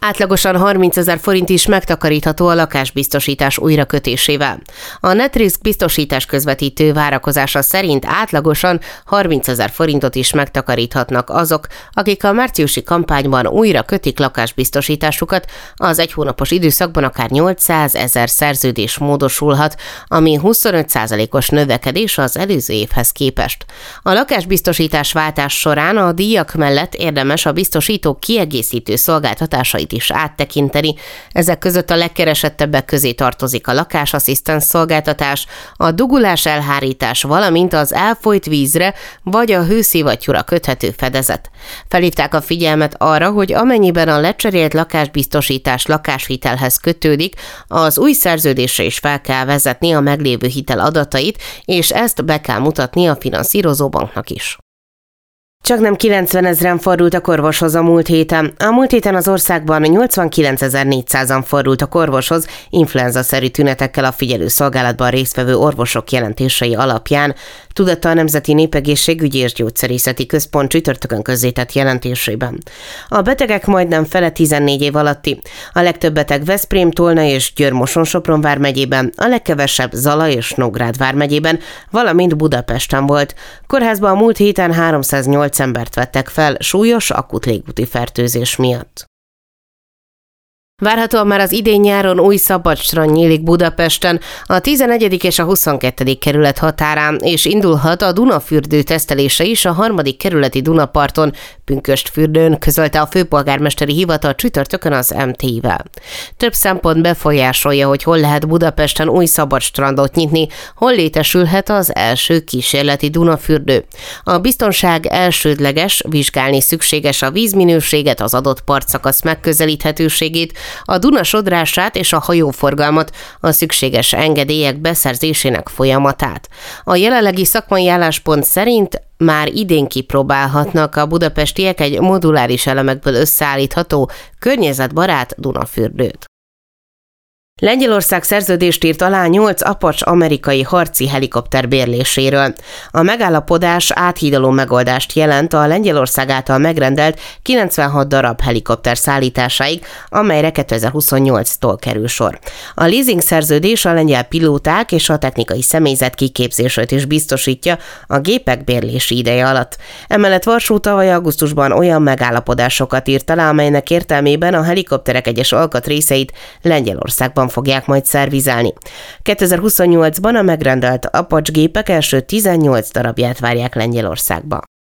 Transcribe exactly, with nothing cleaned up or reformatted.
Átlagosan harmincezer forint is megtakarítható a lakásbiztosítás újrakötésével. A Netrisk biztosítás közvetítő várakozása szerint átlagosan harmincezer forintot is megtakaríthatnak azok, akik a márciusi kampányban újra kötik lakásbiztosításukat, az egy hónapos időszakban akár nyolcszázezer szerződés módosulhat, ami huszonöt százalékos növekedés az előző évhez képest. A lakásbiztosítás váltás során a díjak mellett érdemes a biztosítók kiegészítő szolgáltatásait is áttekinteni. Ezek között a legkeresettebbek közé tartozik a lakásasszisztens szolgáltatás, a dugulás elhárítás, valamint az elfolyt vízre vagy a hőszivattyúra köthető fedezet. Felhívták a figyelmet arra, hogy amennyiben a lecserélt lakásbiztosítás lakáshitelhez kötődik, az új szerződésre is fel kell vezetni a meglévő hitel adatait, és ezt be kell mutatni a finanszírozó banknak is. Csaknem kilencvenezren fordultak orvoshoz a múlt héten. A múlt héten az országban nyolcvankilencezer-négyszázan fordultak orvoshoz influenza-szerű tünetekkel a figyelőszolgálatban résztvevő orvosok jelentései alapján, tudatta a Nemzeti Népegészségügyi és Gyógyszerészeti Központ csütörtökön közzétett jelentésében. A betegek majdnem fele tizennégy év alatti. A legtöbb beteg Veszprém, Tolna és Győr-Moson-Sopron vármegyében, a legkevesebb Zala és Nógrád vármegyében, valamint Budapesten volt. Kórházban a múlt héten háromszáznyolc embert vettek fel súlyos akut légúti fertőzés miatt. Várhatóan már az idén nyáron új szabadstrand nyílik Budapesten, a tizenegyedik és a huszonkettedik kerület határán, és indulhat a Dunafürdő tesztelése is a harmadik kerületi Dunaparton, Pünkösdfürdőn, közölte a főpolgármesteri hivatal csütörtökön az em té i-vel. Több szempont befolyásolja, hogy hol lehet Budapesten új szabadstrandot nyitni, hol létesülhet az első kísérleti Dunafürdő. A biztonság elsődleges, vizsgálni szükséges a vízminőséget, az adott partszakasz megközelíthetőségét, a Duna sodrását és a hajóforgalmat, a szükséges engedélyek beszerzésének folyamatát. A jelenlegi szakmai álláspont szerint már idén kipróbálhatnak a budapestiek egy moduláris elemekből összeállítható, környezetbarát Dunafürdőt. Lengyelország szerződést írt alá nyolc Apache amerikai harci helikopter bérléséről. A megállapodás áthidaló megoldást jelent a Lengyelország által megrendelt kilencvenhat darab helikopter szállításáig, amelyre kétezer-huszonnyolctól kerül sor. A leasing szerződés a lengyel pilóták és a technikai személyzet kiképzését is biztosítja a gépek bérlési ideje alatt. Emellett Varsó tavaly augusztusban olyan megállapodásokat írt alá, amelynek értelmében a helikopterek egyes alkatrészeit Lengyelországban fogják majd szervizelni. kétezer-huszonnyolcban a megrendelt Apache gépek első tizennyolc darabját várják Lengyelországba.